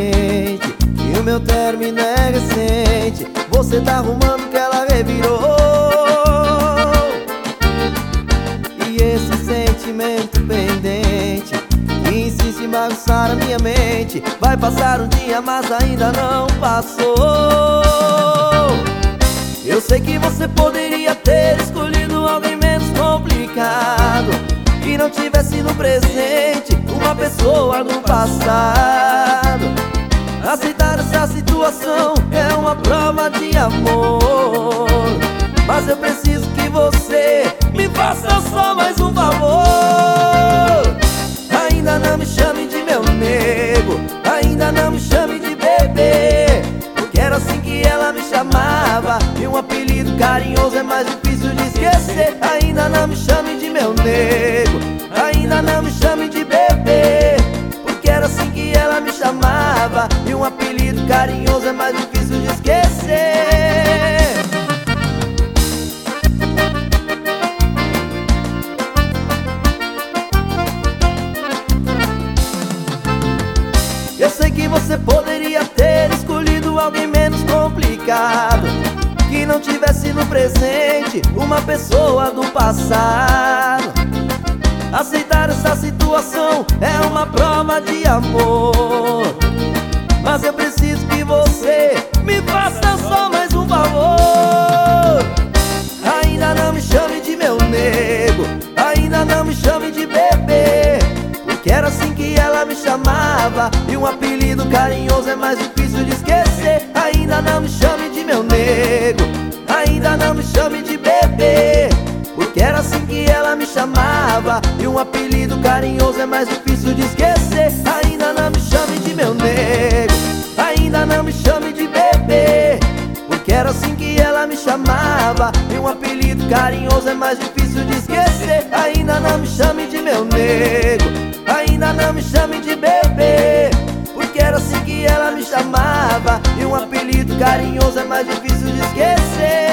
mente que o meu término é recente. Você tá arrumando que ela revirou. E esse sentimento pendente que insiste em bagunçar a minha mente. Vai passar um dia, mas ainda não passou. Eu sei que você poderia ter escolhido alguém menos complicado, que não tivesse no presente uma pessoa do passado. Aceitar essa situação é uma prova de amor, mas eu preciso que você me faça só mais um favor. Ainda não me chame de meu nego, ainda não me chame de bebê, porque era assim que ela me chamava, e um apelido carinhoso é mais difícil de esquecer. Ainda não me chame de meu nego, ainda não me chame de bebê, porque era assim que ela me chamava, e um apelido carinhoso é mais difícil de esquecer. Eu sei que você poderia ter escolhido alguém menos complicado, que não tivesse no presente uma pessoa do passado. Aceitar essa situação é uma prova de amor, mas eu preciso que você me faça só mais um favor. Ainda não me chame de meu nego, ainda não me chame de bebê, porque era assim que ela me chamava, e um apelido carinhoso é mais difícil de esquecer. Ainda não me chame de meu nego, ainda não me chame de bebê, porque era assim que ela me chamava, e um apelido carinhoso é mais difícil de esquecer. Ainda não me chame de meu nego, ainda não me chame de bebê, porque era assim que ela me chamava, e um apelido carinhoso é mais difícil de esquecer. Ainda não me chame de meu nego, ainda não me chame de bebê, porque era assim que ela me chamava, e um apelido carinhoso é mais difícil de esquecer.